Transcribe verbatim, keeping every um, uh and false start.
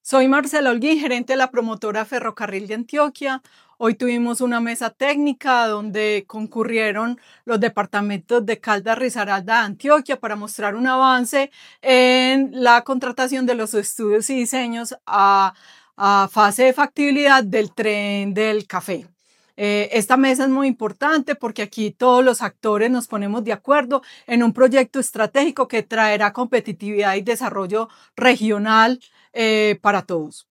Soy Marcela Holguín, gerente de la promotora Ferrocarril de Antioquia. Hoy tuvimos una mesa técnica donde concurrieron los departamentos de Caldas, Risaralda, de Antioquia para mostrar un avance en la contratación de los estudios y diseños a, a fase de factibilidad del tren del café. Eh, esta mesa es muy importante porque aquí todos los actores nos ponemos de acuerdo en un proyecto estratégico que traerá competitividad y desarrollo regional eh, para todos.